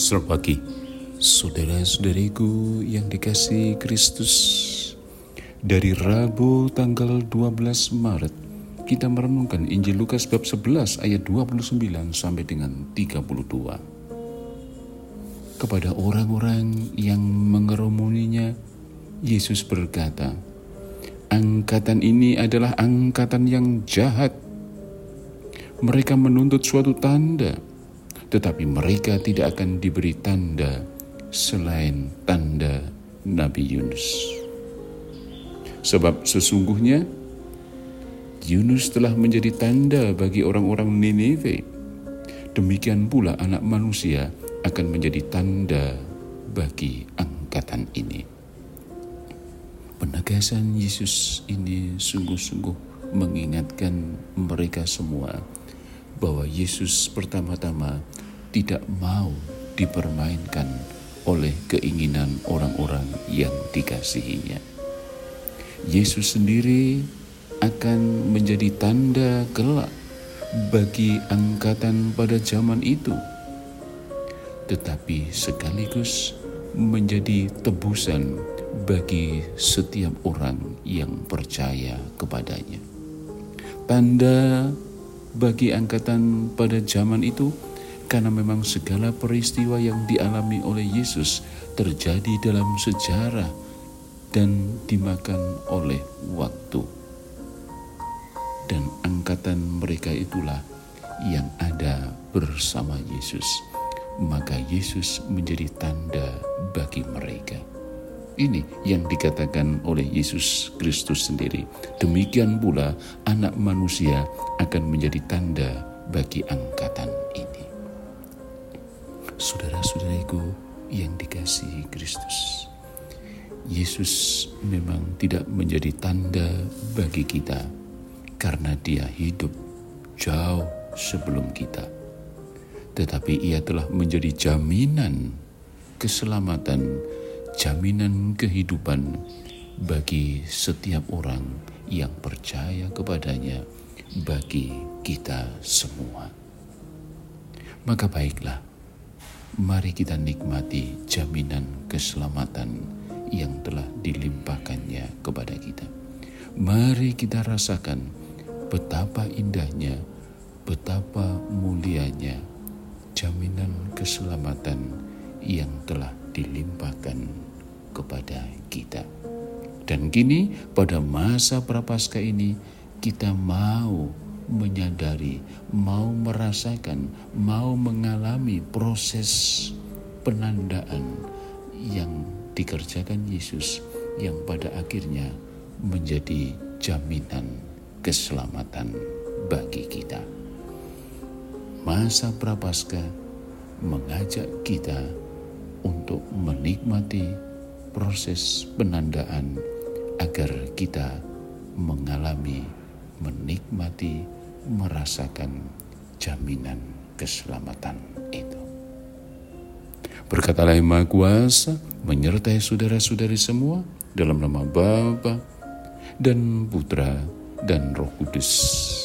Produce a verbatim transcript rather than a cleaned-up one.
Selamat pagi, saudara-saudariku yang dikasihi Kristus. Dari Rabu tanggal dua belas Maret, kita merenungkan Injil Lukas bab sebelas ayat dua puluh sembilan sampai dengan tiga puluh dua. Kepada orang-orang yang mengerumuninya, Yesus berkata, "Angkatan ini adalah angkatan yang jahat. Mereka menuntut suatu tanda, tetapi mereka tidak akan diberi tanda selain tanda Nabi Yunus. Sebab sesungguhnya Yunus telah menjadi tanda bagi orang-orang Ninive. Demikian pula Anak Manusia akan menjadi tanda bagi angkatan ini." Penegasan Yesus ini sungguh-sungguh mengingatkan mereka semua bahwa Yesus pertama-tama tidak mau dipermainkan oleh keinginan orang-orang yang dikasihinya. Yesus sendiri akan menjadi tanda kelak bagi angkatan pada zaman itu, tetapi sekaligus menjadi tebusan bagi setiap orang yang percaya kepadanya. Tanda bagi angkatan pada zaman itu, karena memang segala peristiwa yang dialami oleh Yesus terjadi dalam sejarah dan dimakan oleh waktu. Dan angkatan mereka itulah yang ada bersama Yesus. Maka Yesus menjadi tanda bagi mereka. Ini yang dikatakan oleh Yesus Kristus sendiri. Demikian pula Anak Manusia akan menjadi tanda bagi angkatan ini. Saudara-saudariku yang dikasihi Kristus, Yesus memang tidak menjadi tanda bagi kita karena Dia hidup jauh sebelum kita. Tetapi Ia telah menjadi jaminan keselamatan, jaminan kehidupan bagi setiap orang yang percaya kepadanya, bagi kita semua. Maka baiklah, mari kita nikmati jaminan keselamatan yang telah dilimpahkannya kepada kita. Mari kita rasakan betapa indahnya, betapa mulianya jaminan keselamatan yang telah dilimpahkan kepada kita. Dan kini pada masa Prapaskah ini kita mau menyadari, mau merasakan, mau mengalami proses penandaan yang dikerjakan Yesus yang pada akhirnya menjadi jaminan keselamatan bagi kita. Masa Prapaskah mengajak kita untuk menikmati proses penandaan agar kita mengalami, menikmati, merasakan jaminan keselamatan itu. Berkatalah Yang Maha Kuasa menyertai saudara-saudari semua dalam nama Bapa dan Putra dan Roh Kudus.